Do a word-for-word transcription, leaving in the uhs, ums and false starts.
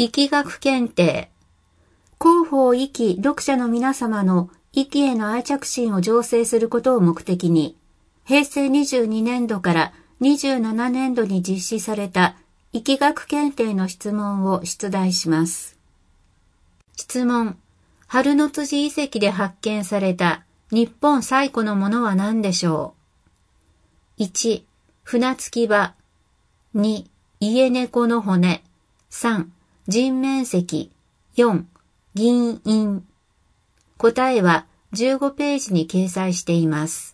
易学検定。広報易記読者の皆様の易記への愛着心を醸成することを目的に、平成にじゅうにねんどからにじゅうななねんどに実施された易学検定の質問を出題します。質問。春の辻遺跡で発見された日本最古のものは何でしょう？いち、船着き場。に、家猫の骨。さん、人面石。よん、銀印。答えはじゅうごページに掲載しています。